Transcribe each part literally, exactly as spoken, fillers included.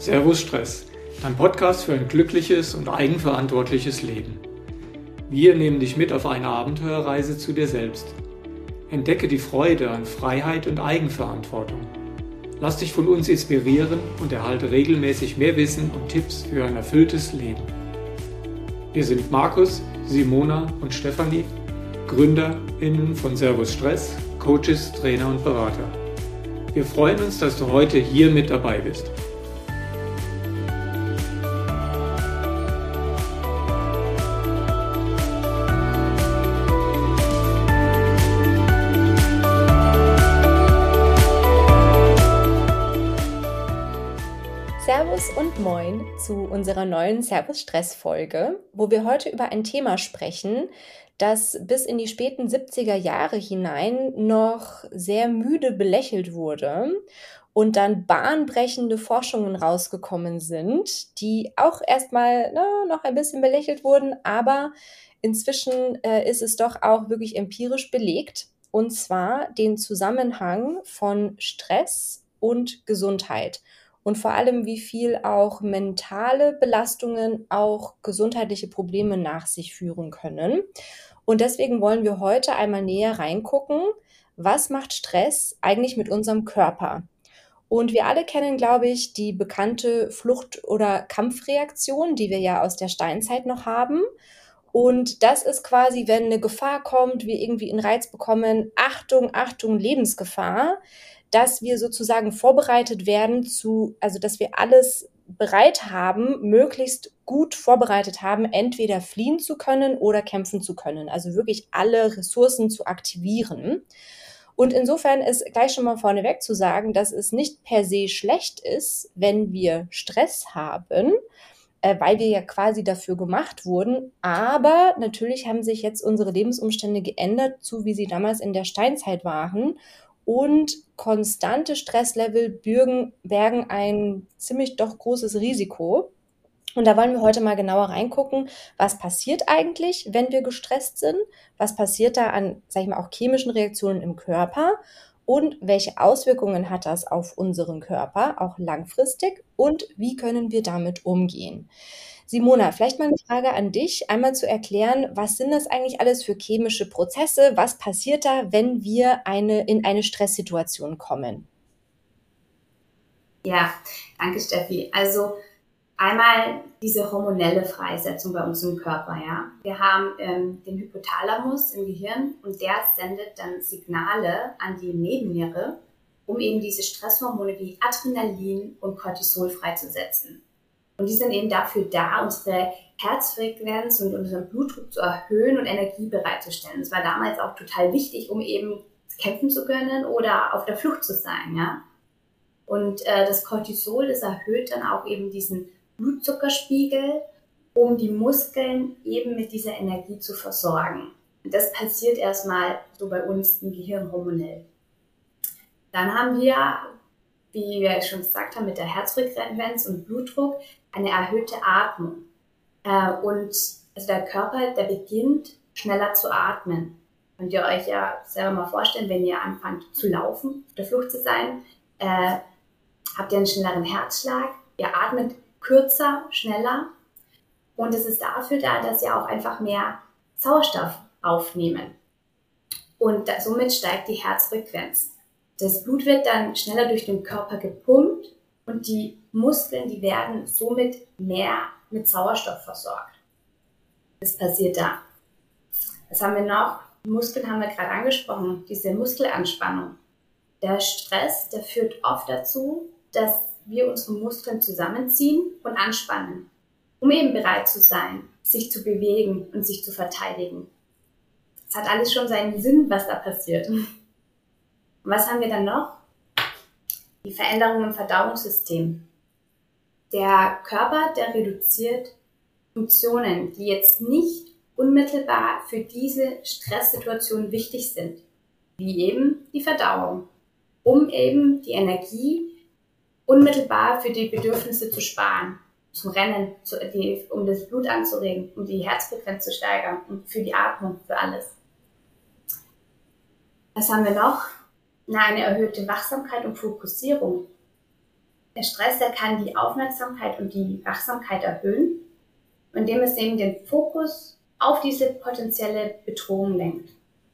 Servus Stress, dein Podcast für ein glückliches und eigenverantwortliches Leben. Wir nehmen dich mit auf eine Abenteuerreise zu dir selbst. Entdecke die Freude an Freiheit und Eigenverantwortung. Lass dich von uns inspirieren und erhalte regelmäßig mehr Wissen und Tipps für ein erfülltes Leben. Wir sind Markus, Simona und Stefanie, GründerInnen von Servus Stress, Coaches, Trainer und Berater. Wir freuen uns, dass du heute hier mit dabei bist. Servus und Moin zu unserer neuen Servus-Stress-Folge, wo wir heute über ein Thema sprechen, das bis in die späten siebziger Jahre hinein noch sehr müde belächelt wurde und dann bahnbrechende Forschungen rausgekommen sind, die auch erstmal na, noch ein bisschen belächelt wurden, aber inzwischen äh, ist es doch auch wirklich empirisch belegt, und zwar den Zusammenhang von Stress und Gesundheit. Und vor allem, wie viel auch mentale Belastungen auch gesundheitliche Probleme nach sich führen können. Und deswegen wollen wir heute einmal näher reingucken, was macht Stress eigentlich mit unserem Körper? Und wir alle kennen, glaube ich, die bekannte Flucht- oder Kampfreaktion, die wir ja aus der Steinzeit noch haben. Und das ist quasi, wenn eine Gefahr kommt, wir irgendwie einen Reiz bekommen, Achtung, Achtung, Lebensgefahr, dass wir sozusagen vorbereitet werden zu, also dass wir alles bereit haben, möglichst gut vorbereitet haben, entweder fliehen zu können oder kämpfen zu können. Also wirklich alle Ressourcen zu aktivieren. Und insofern ist gleich schon mal vorneweg zu sagen, dass es nicht per se schlecht ist, wenn wir Stress haben, äh, weil wir ja quasi dafür gemacht wurden. Aber natürlich haben sich jetzt unsere Lebensumstände geändert, zu wie sie damals in der Steinzeit waren. Und konstante Stresslevel bürgen, bergen ein ziemlich doch großes Risiko. Und da wollen wir heute mal genauer reingucken, was passiert eigentlich, wenn wir gestresst sind, was passiert da an, sag ich mal, auch chemischen Reaktionen im Körper und welche Auswirkungen hat das auf unseren Körper, auch langfristig, und wie können wir damit umgehen. Simona, vielleicht mal eine Frage an dich, einmal zu erklären, was sind das eigentlich alles für chemische Prozesse? Was passiert da, wenn wir eine, in eine Stresssituation kommen? Ja, danke Steffi. Also einmal diese hormonelle Freisetzung bei uns im Körper. Ja, wir haben ähm, den Hypothalamus im Gehirn und der sendet dann Signale an die Nebenniere, um eben diese Stresshormone wie Adrenalin und Cortisol freizusetzen. Und die sind eben dafür da, unsere Herzfrequenz und unseren Blutdruck zu erhöhen und Energie bereitzustellen. Das war damals auch total wichtig, um eben kämpfen zu können oder auf der Flucht zu sein. Ja? Und äh, das Cortisol, das erhöht dann auch eben diesen Blutzuckerspiegel, um die Muskeln eben mit dieser Energie zu versorgen. Und das passiert erstmal so bei uns im Gehirn hormonell. Dann haben wir, wie wir schon gesagt haben, mit der Herzfrequenz und Blutdruck eine erhöhte Atmung. Äh, und also der Körper, der beginnt schneller zu atmen. Könnt ihr euch ja selber mal vorstellen, wenn ihr anfangt zu laufen, auf der Flucht zu sein, äh, habt ihr einen schnelleren Herzschlag, ihr atmet kürzer, schneller. Und es ist dafür da, dass ihr auch einfach mehr Sauerstoff aufnehmen. Und da, somit steigt die Herzfrequenz. Das Blut wird dann schneller durch den Körper gepumpt und die Muskeln, die werden somit mehr mit Sauerstoff versorgt. Das passiert da. Was haben wir noch? Muskeln haben wir gerade angesprochen, diese Muskelanspannung. Der Stress, der führt oft dazu, dass wir unsere Muskeln zusammenziehen und anspannen, um eben bereit zu sein, sich zu bewegen und sich zu verteidigen. Es hat alles schon seinen Sinn, was da passiert. Und was haben wir dann noch? Die Veränderung im Verdauungssystem. Der Körper, der reduziert Funktionen, die jetzt nicht unmittelbar für diese Stresssituation wichtig sind, wie eben die Verdauung, um eben die Energie unmittelbar für die Bedürfnisse zu sparen, zum Rennen, zu, die, um das Blut anzuregen, um die Herzfrequenz zu steigern und für die Atmung, für alles. Was haben wir noch? Na, eine erhöhte Wachsamkeit und Fokussierung. der Stress, der kann die Aufmerksamkeit und die Wachsamkeit erhöhen, indem es eben den Fokus auf diese potenzielle Bedrohung lenkt.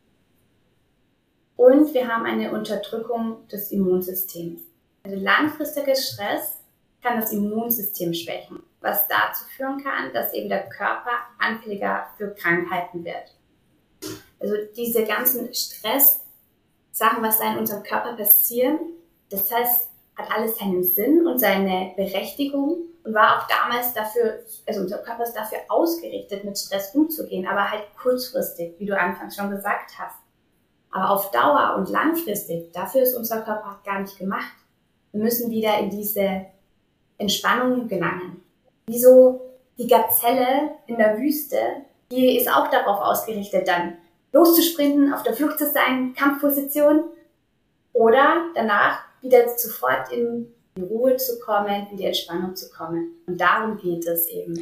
Und wir haben eine Unterdrückung des Immunsystems. Also langfristiger Stress kann das Immunsystem schwächen, was dazu führen kann, dass eben der Körper anfälliger für Krankheiten wird. Also diese ganzen Stress-Sachen, was da in unserem Körper passieren, das heißt, hat alles seinen Sinn und seine Berechtigung und war auch damals dafür, also unser Körper ist dafür ausgerichtet, mit Stress umzugehen, aber halt kurzfristig, wie du anfangs schon gesagt hast. Aber auf Dauer und langfristig, dafür ist unser Körper gar nicht gemacht. Wir müssen wieder in diese Entspannung gelangen. Wie so die Gazelle in der Wüste, die ist auch darauf ausgerichtet, dann loszusprinten, auf der Flucht zu sein, Kampfposition oder danach wieder sofort in die Ruhe zu kommen, in die Entspannung zu kommen. Und darum geht es eben.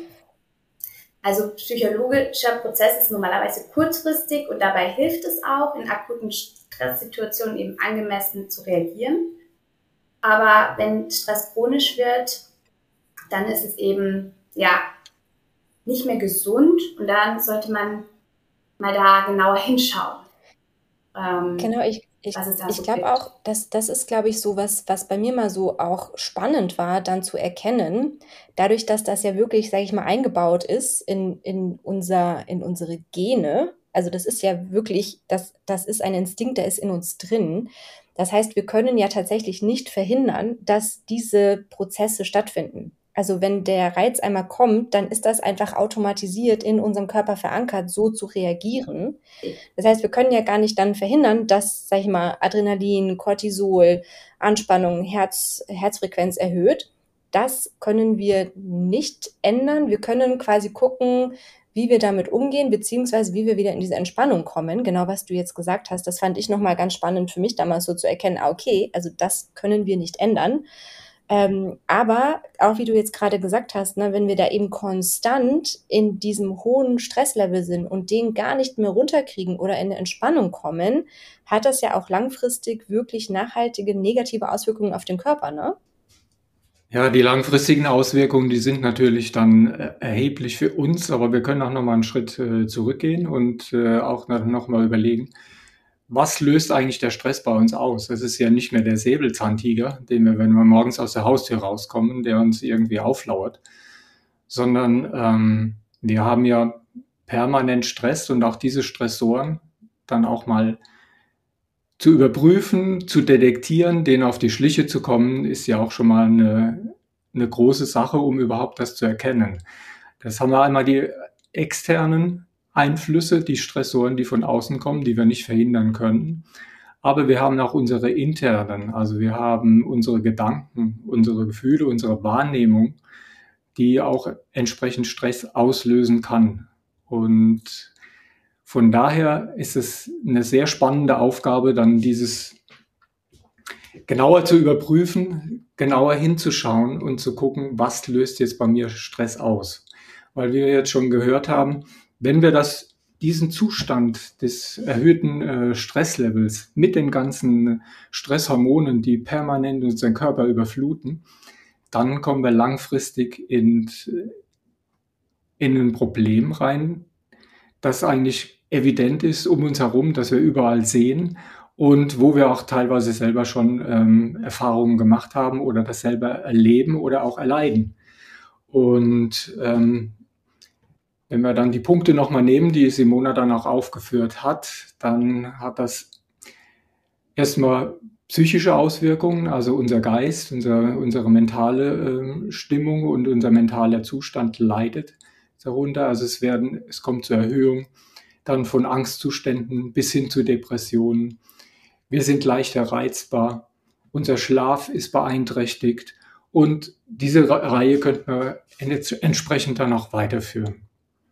Also psychologischer Prozess ist normalerweise kurzfristig und dabei hilft es auch, in akuten Stresssituationen eben angemessen zu reagieren. Aber wenn Stress chronisch wird, dann ist es eben ja nicht mehr gesund und dann sollte man mal da genauer hinschauen. Ähm, genau, ich Ich, ich so glaube auch, dass das ist, glaube ich, so was, was bei mir mal so auch spannend war, dann zu erkennen, dadurch, dass das ja wirklich, sage ich mal, eingebaut ist in, in, unser, in unsere Gene. Also das ist ja wirklich, das, das ist ein Instinkt, der ist in uns drin. Das heißt, wir können ja tatsächlich nicht verhindern, dass diese Prozesse stattfinden. Also wenn der Reiz einmal kommt, dann ist das einfach automatisiert in unserem Körper verankert, so zu reagieren. Das heißt, wir können ja gar nicht dann verhindern, dass, sag ich mal, Adrenalin, Cortisol, Anspannung, Herz, Herzfrequenz erhöht. Das können wir nicht ändern. Wir können quasi gucken, wie wir damit umgehen, beziehungsweise wie wir wieder in diese Entspannung kommen. Genau, was du jetzt gesagt hast, das fand ich nochmal ganz spannend für mich damals so zu erkennen, ah, okay, also das können wir nicht ändern. Ähm, aber auch wie du jetzt gerade gesagt hast, ne, wenn wir da eben konstant in diesem hohen Stresslevel sind und den gar nicht mehr runterkriegen oder in eine Entspannung kommen, hat das ja auch langfristig wirklich nachhaltige negative Auswirkungen auf den Körper, ne? Ja, die langfristigen Auswirkungen, die sind natürlich dann äh, erheblich für uns, aber wir können auch nochmal einen Schritt äh, zurückgehen und äh, auch nochmal überlegen, was löst eigentlich der Stress bei uns aus? Es ist ja nicht mehr der Säbelzahntiger, den wir, wenn wir morgens aus der Haustür rauskommen, der uns irgendwie auflauert, sondern ähm, wir haben ja permanent Stress und auch diese Stressoren dann auch mal zu überprüfen, zu detektieren, denen auf die Schliche zu kommen, ist ja auch schon mal eine, eine große Sache, um überhaupt das zu erkennen. Das haben wir einmal die externen Einflüsse, die Stressoren, die von außen kommen, die wir nicht verhindern können. Aber wir haben auch unsere internen, also wir haben unsere Gedanken, unsere Gefühle, unsere Wahrnehmung, die auch entsprechend Stress auslösen kann. Und von daher ist es eine sehr spannende Aufgabe, dann dieses genauer zu überprüfen, genauer hinzuschauen und zu gucken, was löst jetzt bei mir Stress aus. Weil wir jetzt schon gehört haben, wenn wir das, diesen Zustand des erhöhten äh, Stresslevels mit den ganzen Stresshormonen, die permanent unseren Körper überfluten, dann kommen wir langfristig in, in ein Problem rein, das eigentlich evident ist um uns herum, dass wir überall sehen und wo wir auch teilweise selber schon ähm, Erfahrungen gemacht haben oder das selber erleben oder auch erleiden. Und ähm, wenn wir dann die Punkte nochmal nehmen, die Simona dann auch aufgeführt hat, dann hat das erstmal psychische Auswirkungen, also unser Geist, unser, unsere mentale äh, Stimmung und unser mentaler Zustand leidet darunter. Also es werden, es kommt zur Erhöhung dann von Angstzuständen bis hin zu Depressionen. Wir sind leichter reizbar, unser Schlaf ist beeinträchtigt und diese Reihe könnten wir entsprechend dann auch weiterführen.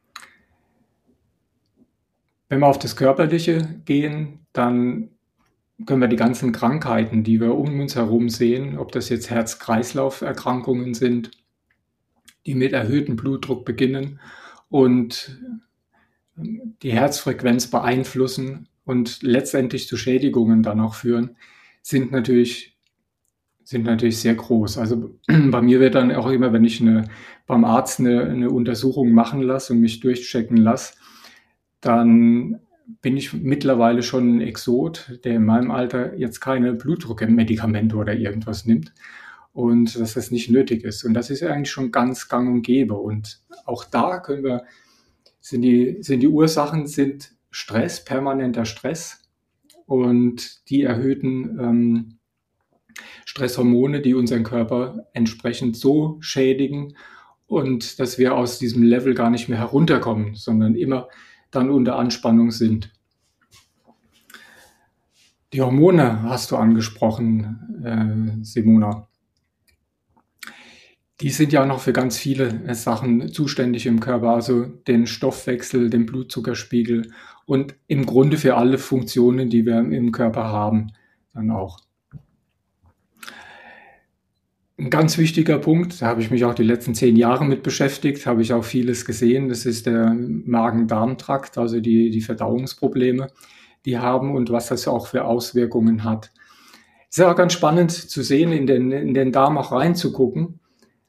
Wenn wir auf das Körperliche gehen, dann können wir die ganzen Krankheiten, die wir um uns herum sehen, ob das jetzt Herz-Kreislauf-Erkrankungen sind, die mit erhöhtem Blutdruck beginnen und die Herzfrequenz beeinflussen und letztendlich zu Schädigungen dann auch führen, sind natürlich sind natürlich sehr groß. Also bei mir wird dann auch immer, wenn ich eine, beim Arzt eine, eine Untersuchung machen lasse und mich durchchecken lasse, dann bin ich mittlerweile schon ein Exot, der in meinem Alter jetzt keine Blutdruckmedikamente oder irgendwas nimmt und dass das nicht nötig ist. Und das ist ja eigentlich schon ganz gang und gäbe. Und auch da können wir, sind die, sind die Ursachen sind Stress, permanenter Stress und die erhöhten ähm, Stresshormone, die unseren Körper entsprechend so schädigen und dass wir aus diesem Level gar nicht mehr herunterkommen, sondern immer dann unter Anspannung sind. Die Hormone hast du angesprochen, äh, Simona. Die sind ja noch für ganz viele Sachen zuständig im Körper, also den Stoffwechsel, den Blutzuckerspiegel und im Grunde für alle Funktionen, die wir im Körper haben, dann auch. Ein ganz wichtiger Punkt, da habe ich mich auch die letzten zehn Jahre mit beschäftigt, habe ich auch vieles gesehen, das ist der Magen-Darm-Trakt, also die, die Verdauungsprobleme, die haben und was das auch für Auswirkungen hat. Es ist auch ganz spannend zu sehen, in den, in den Darm auch reinzugucken.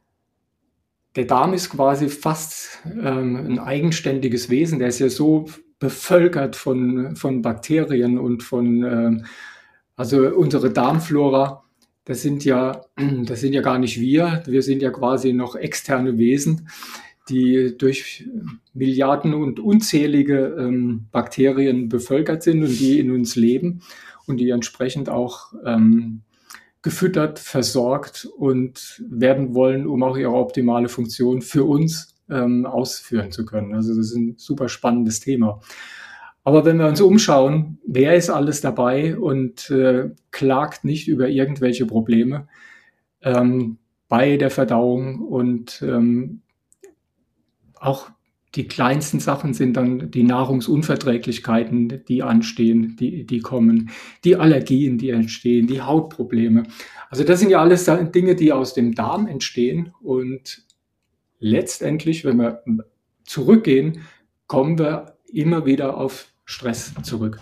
Der Darm ist quasi fast ähm, ein eigenständiges Wesen, der ist ja so bevölkert von, von Bakterien und von, ähm, also unsere Darmflora, das sind ja, das sind ja gar nicht wir, wir sind ja quasi noch externe Wesen, die durch Milliarden und unzählige ähm, Bakterien bevölkert sind und die in uns leben und die entsprechend auch ähm, gefüttert, versorgt und werden wollen, um auch ihre optimale Funktion für uns ähm, ausführen zu können. Also das ist ein super spannendes Thema. Aber wenn wir uns umschauen, wer ist alles dabei und äh, klagt nicht über irgendwelche Probleme ähm, bei der Verdauung und ähm, auch die kleinsten Sachen sind dann die Nahrungsunverträglichkeiten, die anstehen, die, die kommen, die Allergien, die entstehen, die Hautprobleme. Also das sind ja alles Dinge, die aus dem Darm entstehen und letztendlich, wenn wir zurückgehen, kommen wir immer wieder auf Stress zurück.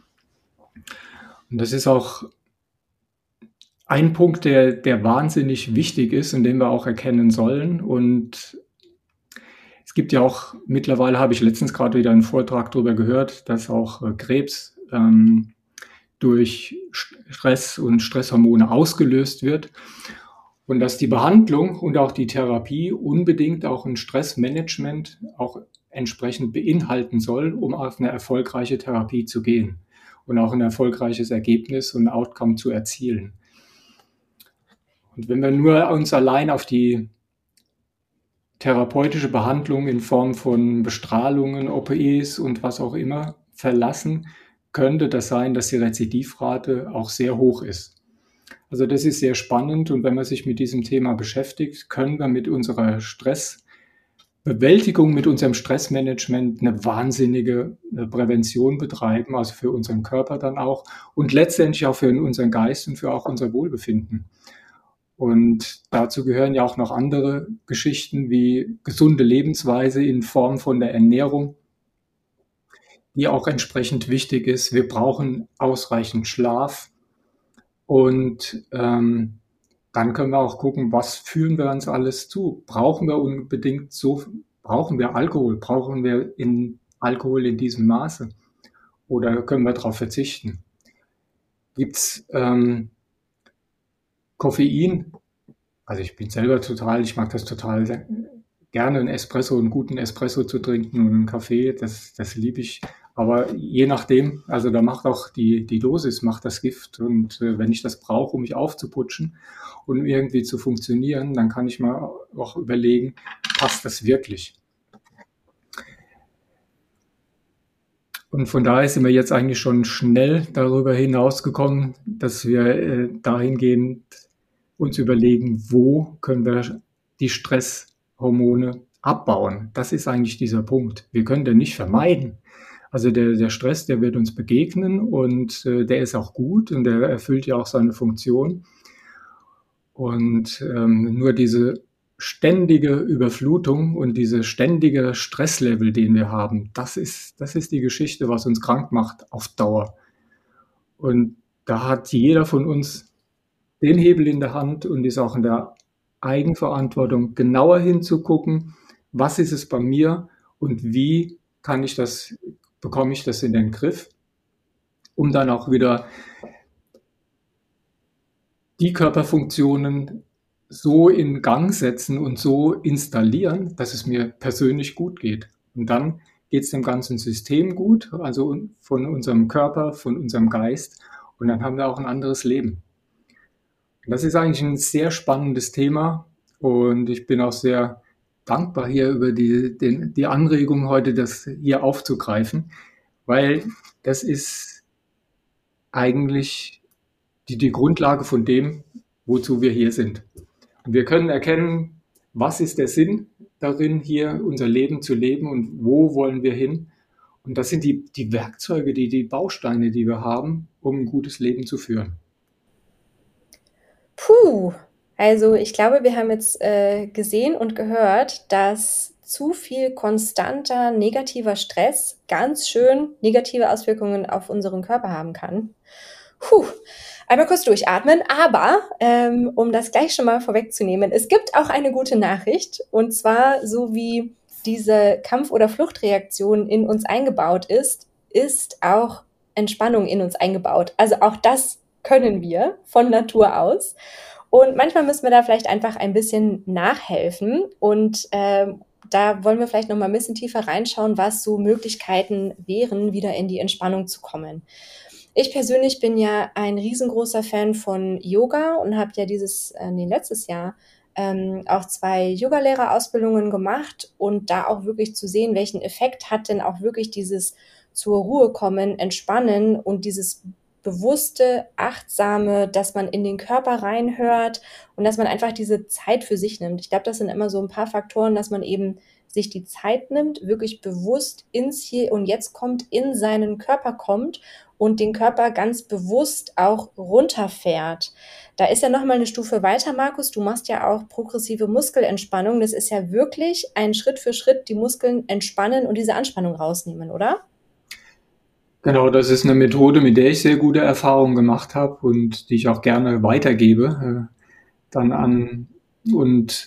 Und das ist auch ein Punkt, der, der wahnsinnig wichtig ist und den wir auch erkennen sollen. Und es gibt ja auch, mittlerweile habe ich letztens gerade wieder einen Vortrag darüber gehört, dass auch äh, Krebs ähm, durch Stress und Stresshormone ausgelöst wird und dass die Behandlung und auch die Therapie unbedingt auch ein Stressmanagement auch entsprechend beinhalten soll, um auf eine erfolgreiche Therapie zu gehen und auch ein erfolgreiches Ergebnis und Outcome zu erzielen. Und wenn wir nur uns allein auf die therapeutische Behandlung in Form von Bestrahlungen, O P Es und was auch immer verlassen, könnte das sein, dass die Rezidivrate auch sehr hoch ist. Also das ist sehr spannend und wenn man sich mit diesem Thema beschäftigt, können wir mit unserer Stressbewältigung, mit unserem Stressmanagement eine wahnsinnige Prävention betreiben, also für unseren Körper dann auch und letztendlich auch für unseren Geist und für auch unser Wohlbefinden. Und dazu gehören ja auch noch andere Geschichten wie gesunde Lebensweise in Form von der Ernährung, die auch entsprechend wichtig ist. Wir brauchen ausreichend Schlaf und ähm, dann können wir auch gucken, was führen wir uns alles zu. Brauchen wir unbedingt so, brauchen wir Alkohol? Brauchen wir in Alkohol in diesem Maße? Oder können wir darauf verzichten? Gibt's ähm, Koffein? Also ich bin selber total, ich mag das total gerne, einen Espresso, einen guten Espresso zu trinken und einen Kaffee, das, das liebe ich. Aber je nachdem, also da macht auch die, die Dosis, macht das Gift. Und äh, wenn ich das brauche, um mich aufzuputschen und irgendwie zu funktionieren, dann kann ich mal auch überlegen, passt das wirklich? Und von daher sind wir jetzt eigentlich schon schnell darüber hinausgekommen, dass wir äh, dahingehend uns überlegen, wo können wir die Stresshormone abbauen. Das ist eigentlich dieser Punkt. Wir können den nicht vermeiden. Also der, der Stress, der wird uns begegnen und äh, der ist auch gut und der erfüllt ja auch seine Funktion. Und ähm, nur diese ständige Überflutung und diese ständige Stresslevel, den wir haben, das ist, das ist die Geschichte, was uns krank macht auf Dauer. Und da hat jeder von uns den Hebel in der Hand und ist auch in der Eigenverantwortung, genauer hinzugucken, was ist es bei mir und wie kann ich das, bekomme ich das in den Griff, um dann auch wieder die Körperfunktionen so in Gang setzen und so installieren, dass es mir persönlich gut geht. Und dann geht es dem ganzen System gut, also von unserem Körper, von unserem Geist. Und dann haben wir auch ein anderes Leben. Und das ist eigentlich ein sehr spannendes Thema. Und ich bin auch sehr dankbar hier über die, den, die Anregung heute, das hier aufzugreifen, weil das ist eigentlich die, die Grundlage von dem, wozu wir hier sind. Und wir können erkennen, was ist der Sinn darin, hier unser Leben zu leben und wo wollen wir hin. Und das sind die, die Werkzeuge, die, die Bausteine, die wir haben, um ein gutes Leben zu führen. Puh, also ich glaube, wir haben jetzt äh, gesehen und gehört, dass zu viel konstanter negativer Stress ganz schön negative Auswirkungen auf unseren Körper haben kann. Puh, einmal kurz durchatmen, aber ähm, um das gleich schon mal vorwegzunehmen, es gibt auch eine gute Nachricht, und zwar, so wie diese Kampf- oder Fluchtreaktion in uns eingebaut ist, ist auch Entspannung in uns eingebaut. Also auch das können wir von Natur aus. Und manchmal müssen wir da vielleicht einfach ein bisschen nachhelfen, und ähm, da wollen wir vielleicht noch mal ein bisschen tiefer reinschauen, was so Möglichkeiten wären, wieder in die Entspannung zu kommen. Ich persönlich bin ja ein riesengroßer Fan von Yoga und habe ja dieses, äh, nee, letztes Jahr ähm, auch zwei Yogalehrerausbildungen gemacht, und da auch wirklich zu sehen, welchen Effekt hat denn auch wirklich dieses zur Ruhe kommen, entspannen und dieses bewusste, achtsame, dass man in den Körper reinhört und dass man einfach diese Zeit für sich nimmt. Ich glaube, das sind immer so ein paar Faktoren, dass man eben sich die Zeit nimmt, wirklich bewusst ins Hier und Jetzt kommt, in seinen Körper kommt und den Körper ganz bewusst auch runterfährt. Da ist ja nochmal eine Stufe weiter, Markus. Du machst ja auch progressive Muskelentspannung. Das ist ja wirklich ein Schritt für Schritt die Muskeln entspannen und diese Anspannung rausnehmen, oder? Genau, das ist eine Methode, mit der ich sehr gute Erfahrungen gemacht habe und die ich auch gerne weitergebe äh, dann an. Und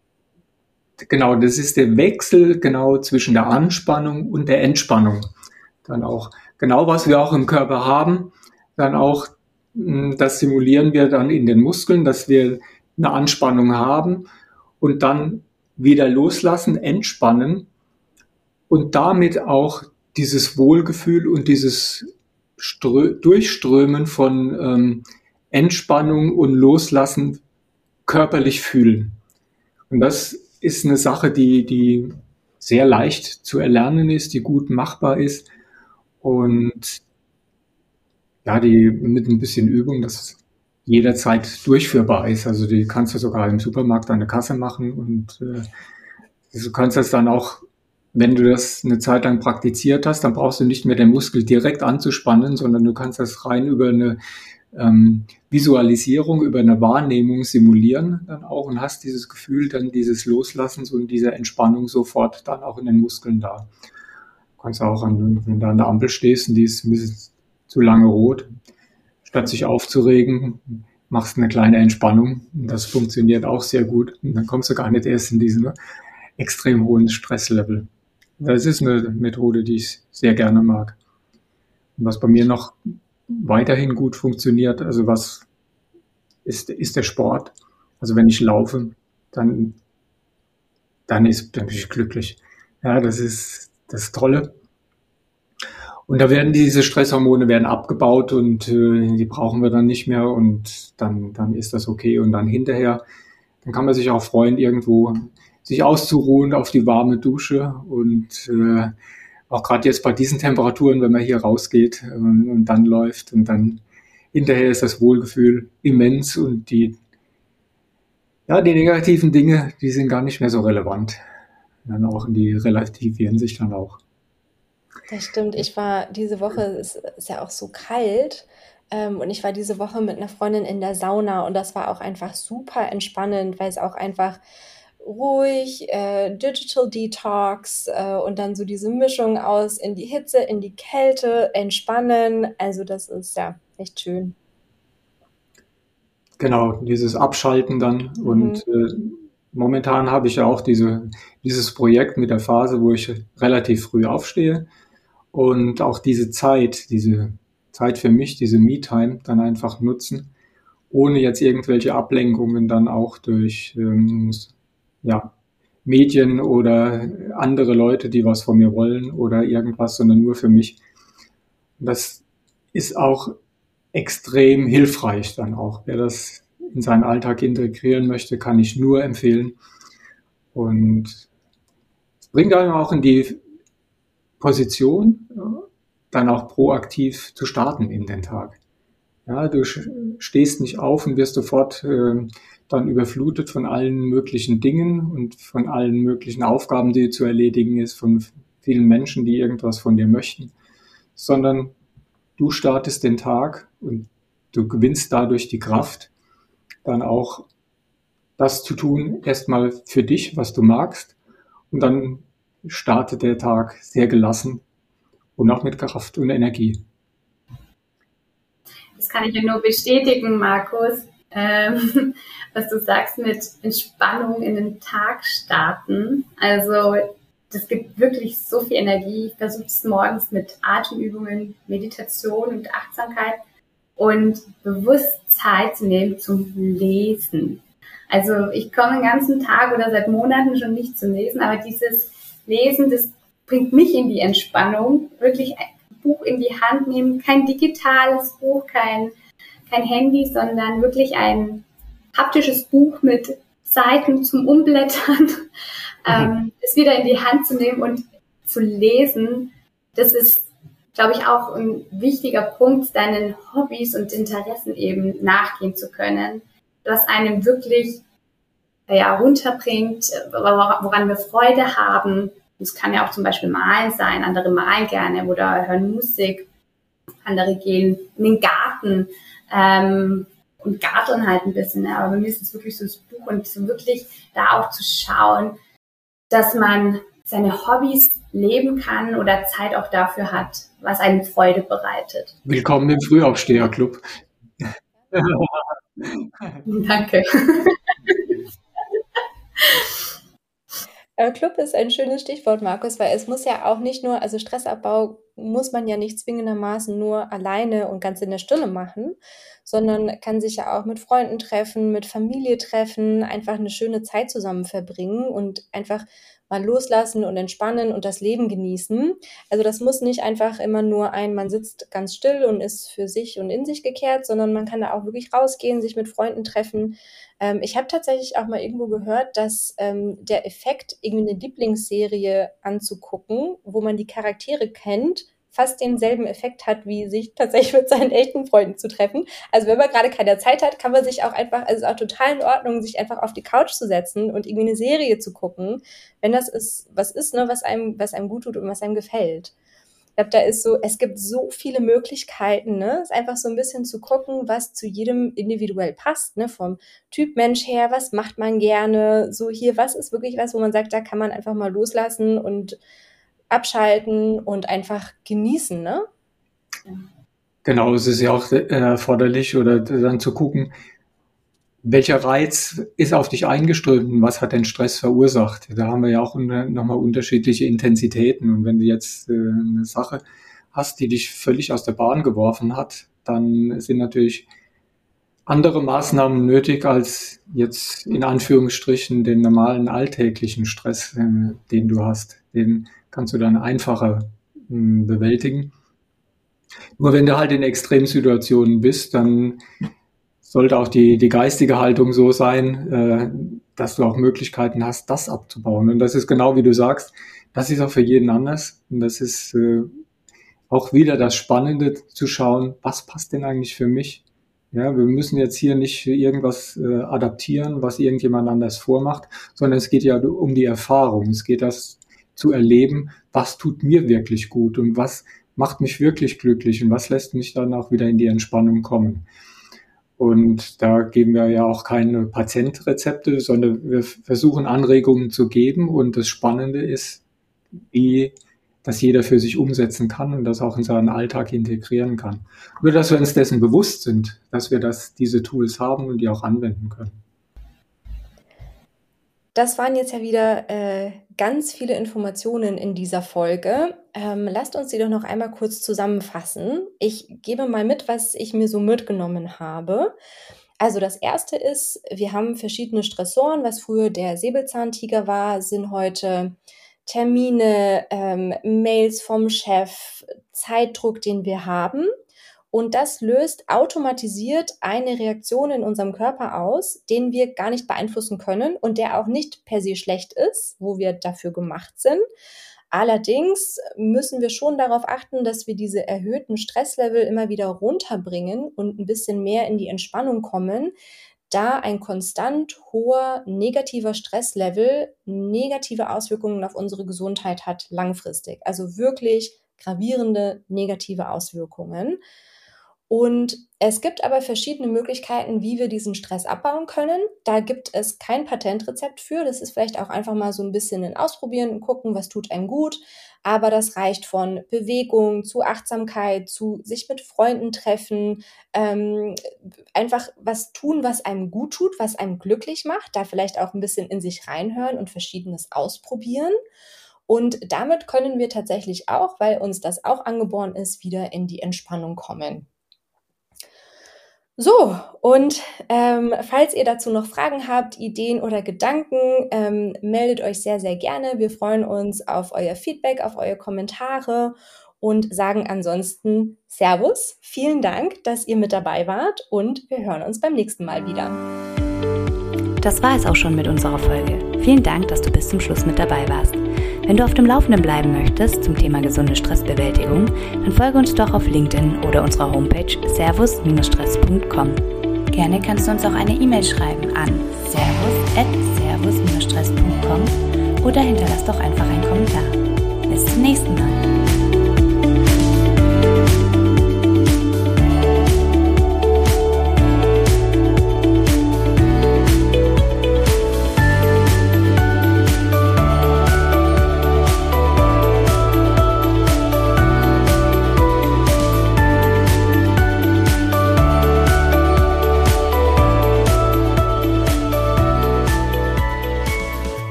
genau, das ist der Wechsel genau zwischen der Anspannung und der Entspannung. Dann auch genau, was wir auch im Körper haben, dann auch, mh, das simulieren wir dann in den Muskeln, dass wir eine Anspannung haben und dann wieder loslassen, entspannen und damit auch dieses Wohlgefühl und dieses Strö- Durchströmen von ähm, Entspannung und Loslassen körperlich fühlen. Und das ist eine Sache, die, die sehr leicht zu erlernen ist, die gut machbar ist und ja, die mit ein bisschen Übung, das jederzeit durchführbar ist. Also die kannst du sogar im Supermarkt an der Kasse machen und äh, du kannst das dann auch, wenn du das eine Zeit lang praktiziert hast, dann brauchst du nicht mehr den Muskel direkt anzuspannen, sondern du kannst das rein über eine ähm, Visualisierung, über eine Wahrnehmung simulieren dann auch und hast dieses Gefühl dann dieses Loslassens und dieser Entspannung sofort dann auch in den Muskeln da. Du kannst auch, an, wenn du an der Ampel stehst und die ist ein bisschen zu lange rot, statt sich aufzuregen, machst eine kleine Entspannung. Und das funktioniert auch sehr gut. Und dann kommst du gar nicht erst in diesen extrem hohen Stresslevel. Das ist eine Methode, die ich sehr gerne mag. Und was bei mir noch weiterhin gut funktioniert, also was ist, ist der Sport. Also wenn ich laufe, dann, dann, ist, dann bin ich glücklich. Ja, das ist das Tolle. Und da werden diese Stresshormone werden abgebaut und äh, die brauchen wir dann nicht mehr und dann, dann ist das okay. Und dann hinterher, dann kann man sich auch freuen, irgendwo sich auszuruhen auf die warme Dusche und äh, auch gerade jetzt bei diesen Temperaturen, wenn man hier rausgeht äh, und dann läuft und dann hinterher ist das Wohlgefühl immens und die, ja, die negativen Dinge, die sind gar nicht mehr so relevant. Dann auch, die relativieren sich dann auch. Das stimmt. Ich war diese Woche, es ist ja auch so kalt, ähm, und ich war diese Woche mit einer Freundin in der Sauna, und das war auch einfach super entspannend, weil es auch einfach ruhig, äh, Digital Detox äh, und dann so diese Mischung aus in die Hitze, in die Kälte, entspannen. Also das ist ja echt schön. Genau, dieses Abschalten dann. Mhm. Und äh, momentan habe ich ja auch diese, dieses Projekt mit der Phase, wo ich relativ früh aufstehe und auch diese Zeit, diese Zeit für mich, diese Me-Time dann einfach nutzen, ohne jetzt irgendwelche Ablenkungen dann auch durch ähm, ja, Medien oder andere Leute, die was von mir wollen oder irgendwas, sondern nur für mich. Das ist auch extrem hilfreich dann auch. Wer das in seinen Alltag integrieren möchte, kann ich nur empfehlen. Und es bringt einem auch in die Position, ja, dann auch proaktiv zu starten in den Tag. Ja, du stehst nicht auf und wirst sofort äh, dann überflutet von allen möglichen Dingen und von allen möglichen Aufgaben, die zu erledigen ist, von vielen Menschen, die irgendwas von dir möchten, sondern du startest den Tag und du gewinnst dadurch die Kraft, dann auch das zu tun, erstmal für dich, was du magst, und dann startet der Tag sehr gelassen und auch mit Kraft und Energie. Das kann ich ja nur bestätigen, Markus, ähm, was du sagst mit Entspannung in den Tag starten. Also das gibt wirklich so viel Energie. Ich versuche es morgens mit Atemübungen, Meditation und Achtsamkeit und bewusst Zeit zu nehmen zum Lesen. Also ich komme den ganzen Tag oder seit Monaten schon nicht zum Lesen, aber dieses Lesen, das bringt mich in die Entspannung. Wirklich ein Buch in die Hand nehmen, kein digitales Buch, kein, kein Handy, sondern wirklich ein haptisches Buch mit Seiten zum Umblättern, mhm. ähm, es wieder in die Hand zu nehmen und zu lesen. Das ist, glaube ich, auch ein wichtiger Punkt, deinen Hobbys und Interessen eben nachgehen zu können, was einem wirklich ja, runterbringt, woran wir Freude haben. Es kann ja auch zum Beispiel Malen sein, andere malen gerne oder hören Musik, andere gehen in den Garten ähm, und garteln halt ein bisschen. Ja. Aber bei mir ist es wirklich so das Buch und so wirklich da auch zu schauen, dass man seine Hobbys leben kann oder Zeit auch dafür hat, was einem Freude bereitet. Willkommen im Frühaufsteherclub. Danke. Club ist ein schönes Stichwort, Markus, weil es muss ja auch nicht nur, also Stressabbau muss man ja nicht zwingendermaßen nur alleine und ganz in der Stille machen, sondern kann sich ja auch mit Freunden treffen, mit Familie treffen, einfach eine schöne Zeit zusammen verbringen und einfach mal loslassen und entspannen und das Leben genießen. Also das muss nicht einfach immer nur ein, man sitzt ganz still und ist für sich und in sich gekehrt, sondern man kann da auch wirklich rausgehen, sich mit Freunden treffen. Ähm, ich habe tatsächlich auch mal irgendwo gehört, dass ähm, der Effekt, irgendwie eine Lieblingsserie anzugucken, wo man die Charaktere kennt, fast denselben Effekt hat, wie sich tatsächlich mit seinen echten Freunden zu treffen. Also wenn man gerade keine Zeit hat, kann man sich auch einfach, also es ist auch total in Ordnung, sich einfach auf die Couch zu setzen und irgendwie eine Serie zu gucken, wenn das ist, was ist, ne, was einem, was einem gut tut und was einem gefällt. Ich glaube, da ist so, es gibt so viele Möglichkeiten, ne? Es ist einfach so ein bisschen zu gucken, was zu jedem individuell passt, ne? Vom Typ Mensch her, was macht man gerne, so hier, was ist wirklich was, wo man sagt, da kann man einfach mal loslassen und abschalten und einfach genießen, ne? Genau, es ist ja auch erforderlich oder dann zu gucken, welcher Reiz ist auf dich eingeströmt und was hat den Stress verursacht. Da haben wir ja auch nochmal unterschiedliche Intensitäten und wenn du jetzt eine Sache hast, die dich völlig aus der Bahn geworfen hat, dann sind natürlich andere Maßnahmen nötig als jetzt in Anführungsstrichen den normalen alltäglichen Stress, den du hast. Den kannst du dann einfacher mh, bewältigen. Nur wenn du halt in Extremsituationen bist, dann sollte auch die, die geistige Haltung so sein, äh, dass du auch Möglichkeiten hast, das abzubauen. Und das ist genau wie du sagst, das ist auch für jeden anders. Und das ist äh, auch wieder das Spannende zu schauen, was passt denn eigentlich für mich? Ja, wir müssen jetzt hier nicht irgendwas äh, adaptieren, was irgendjemand anders vormacht, sondern es geht ja um die Erfahrung. Es geht das zu erleben, was tut mir wirklich gut und was macht mich wirklich glücklich und was lässt mich dann auch wieder in die Entspannung kommen. Und da geben wir ja auch keine Patientrezepte, sondern wir versuchen Anregungen zu geben. Und das Spannende ist, wie das jeder für sich umsetzen kann und das auch in seinen Alltag integrieren kann. Nur, dass wir uns dessen bewusst sind, dass wir das, diese Tools haben und die auch anwenden können. Das waren jetzt ja wieder äh, ganz viele Informationen in dieser Folge. Ähm, lasst uns die doch noch einmal kurz zusammenfassen. Ich gebe mal mit, was ich mir so mitgenommen habe. Also das erste ist, wir haben verschiedene Stressoren. Was früher der Säbelzahntiger war, sind heute Termine, ähm, Mails vom Chef, Zeitdruck, den wir haben. Und das löst automatisiert eine Reaktion in unserem Körper aus, den wir gar nicht beeinflussen können und der auch nicht per se schlecht ist, wo wir dafür gemacht sind. Allerdings müssen wir schon darauf achten, dass wir diese erhöhten Stresslevel immer wieder runterbringen und ein bisschen mehr in die Entspannung kommen, da ein konstant hoher negativer Stresslevel negative Auswirkungen auf unsere Gesundheit hat langfristig. Also wirklich gravierende negative Auswirkungen. Und es gibt aber verschiedene Möglichkeiten, wie wir diesen Stress abbauen können. Da gibt es kein Patentrezept für. Das ist vielleicht auch einfach mal so ein bisschen ein Ausprobieren und gucken, was tut einem gut. Aber das reicht von Bewegung zu Achtsamkeit, zu sich mit Freunden treffen, ähm, einfach was tun, was einem gut tut, was einem glücklich macht. Da vielleicht auch ein bisschen in sich reinhören und Verschiedenes ausprobieren. Und damit können wir tatsächlich auch, weil uns das auch angeboren ist, wieder in die Entspannung kommen. So, und ähm, falls ihr dazu noch Fragen habt, Ideen oder Gedanken, ähm, meldet euch sehr, sehr gerne. Wir freuen uns auf euer Feedback, auf eure Kommentare und sagen ansonsten Servus, vielen Dank, dass ihr mit dabei wart und wir hören uns beim nächsten Mal wieder. Das war es auch schon mit unserer Folge. Vielen Dank, dass du bis zum Schluss mit dabei warst. Wenn du auf dem Laufenden bleiben möchtest zum Thema gesunde Stressbewältigung, dann folge uns doch auf LinkedIn oder unserer Homepage servus stress punkt com. Gerne kannst du uns auch eine E-Mail schreiben an servus at servus stress punkt com oder hinterlass doch einfach einen Kommentar. Bis zum nächsten Mal.